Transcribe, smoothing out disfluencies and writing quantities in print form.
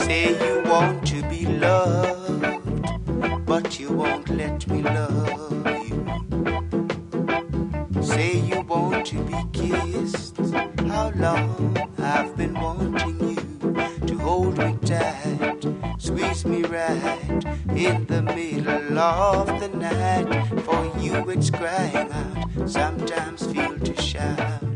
Say you want to be loved, but you won't let me love you. Say you want to be kissed. How long I've been wanting you to hold me tight, squeeze me right in the middle of the night. For you it's crying out, sometimes feel to shout.